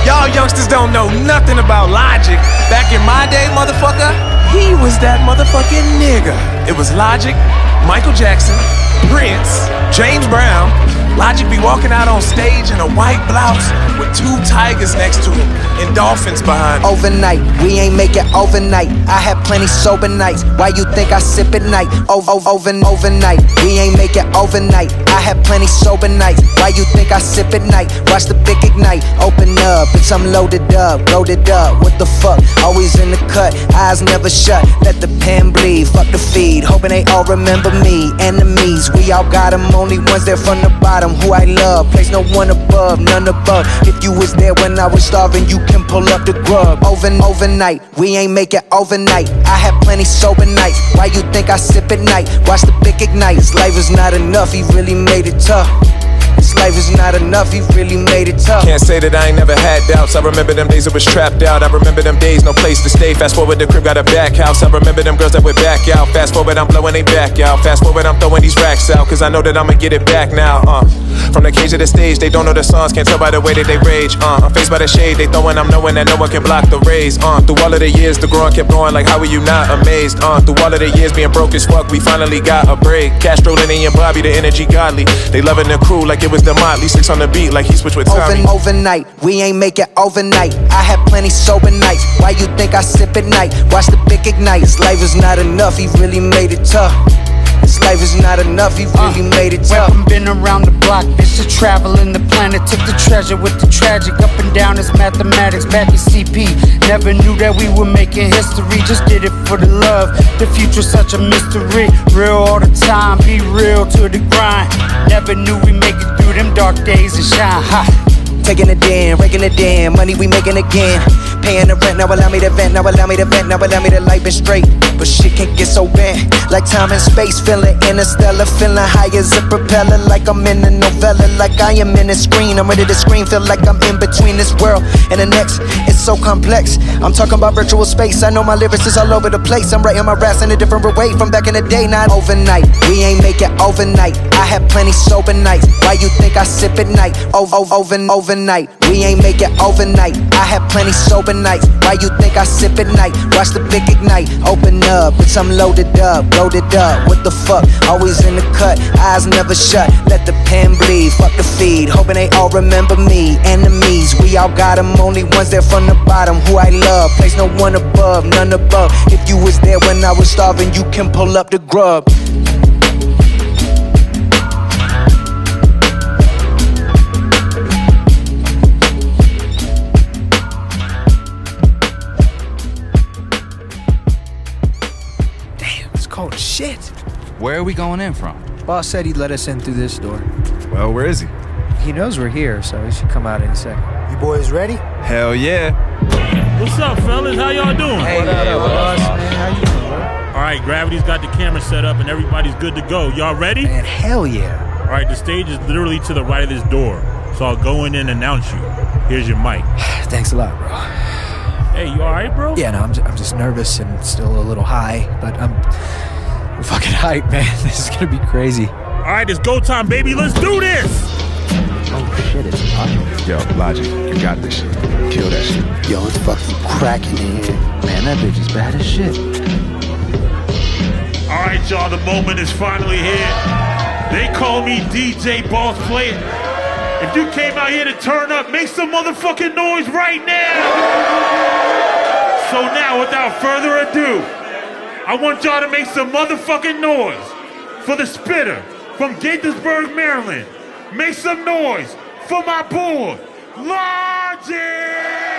Y'all youngsters don't know nothing about Logic. Back in my day, motherfucker, he was that motherfucking nigga. It was Logic, Michael Jackson, Prince, James Brown. Logic be walking out on stage in a white blouse with 2 tigers next to him and dolphins behind him. Overnight, we ain't make it overnight. I had plenty sober nights. Why you think I sip at night? Overnight, we ain't make it overnight. I had plenty sober nights. Why you think I sip at night? Watch the Bic ignite. Open up, bitch, I'm loaded up. What the fuck? Always in the cut, eyes never shut. Let the pen bleed, fuck the feed. Hoping they all remember me. Enemies, we all got them. Only ones there from the bottom. Who I love, place no one above, none above. If you was there when I was starving, you can pull up the grub. Overnight, we ain't make it overnight. I had plenty sober nights. Why you think I sip at night? Watch the Bic ignite. This life is not enough, he really made it tough. This life is not enough, he really made it tough. Can't say that I ain't never had doubts. I remember them days I was trapped out. I remember them days, no place to stay. Fast forward, the crib got a back house. I remember them girls that would back out. Fast forward, I'm blowing they back out. Fast forward, I'm throwing these racks out. Cause I know that I'ma get it back now. From the cage to the stage, they don't know the songs. Can't tell by the way that they rage. I'm faced by the shade they throwing. I'm knowing that no one can block the rays. Through all of the years, the growing kept going. Like how are you not amazed? Through all of the years being broke as fuck, we finally got a break. Castro, Lenny, and Bobby, the energy godly. They loving the crew like it was the Motley. 6 on the beat like he switched with Tommy. Overnight, we ain't make it overnight. I had plenty sober nights. Why you think I sip at night? Watch the Bic ignite. This life is not enough, he really made it tough. This life is not enough, he really made it tough. Weapon been around the block, bitch, to traveling the planet. Took the treasure with the tragic, up and down as mathematics. Back in CP, never knew that we were making history. Just did it for the love, the future's such a mystery. Real all the time, be real to the grind. Never knew we make it through them dark days and shine high. Taking it in, raking it in, money we making again. Paying the rent, now allow me to vent, now allow me to vent, now allow me to light it straight. But shit can't get so bent, like time and space, feeling interstellar, feeling high as a propeller, like I'm in a novella, like I am in a screen. I'm ready to scream, feel like I'm in between this world and the next. It's so complex, I'm talking about virtual space. I know my lyrics is all over the place. I'm writing my raps in a different way from back in the day, not overnight. We ain't make it overnight. I had plenty sober nights. Why you think I sip at night? Overnight, we ain't make it overnight. I had plenty sober nights. Why you think I sip at night? Watch the Bic ignite. Open up, bitch, I'm loaded up. What the fuck? Always in the cut, eyes never shut. Let the pen bleed, fuck the feed. Hoping they all remember me. Enemies, we all got them. Only ones there from the bottom. Who I love, place no one above, none above. If you was there when I was starving, you can pull up the grub. Cold shit. Where are we going in from? Boss said he'd let us in through this door. Well, where is he? He knows we're here, so he should come out any second. You boys ready? Hell yeah. What's up, fellas? How y'all doing? Hey, what up, boss? Man, how you doing, bro? All right, Gravity's got the camera set up and everybody's good to go. Y'all ready? Man, hell yeah. All right, the stage is literally to the right of this door, so I'll go in and announce you. Here's your mic. Thanks a lot, bro. Hey, you all right, bro? Yeah, no, I'm just nervous and still a little high, but I'm fucking hyped, man. This is gonna be crazy. All right, it's go time, baby. Let's do this. Oh shit, it's Logic. Yo, Logic, you got this shit. Kill that shit. Yo, it's fucking cracking in here. Man, that bitch is bad as shit. All right, y'all, the moment is finally here. They call me DJ Boss Player. If you came out here to turn up, make some motherfucking noise right now. So now, without further ado, I want y'all to make some motherfucking noise for the Spitter from Gaithersburg, Maryland. Make some noise for my boy, Logic!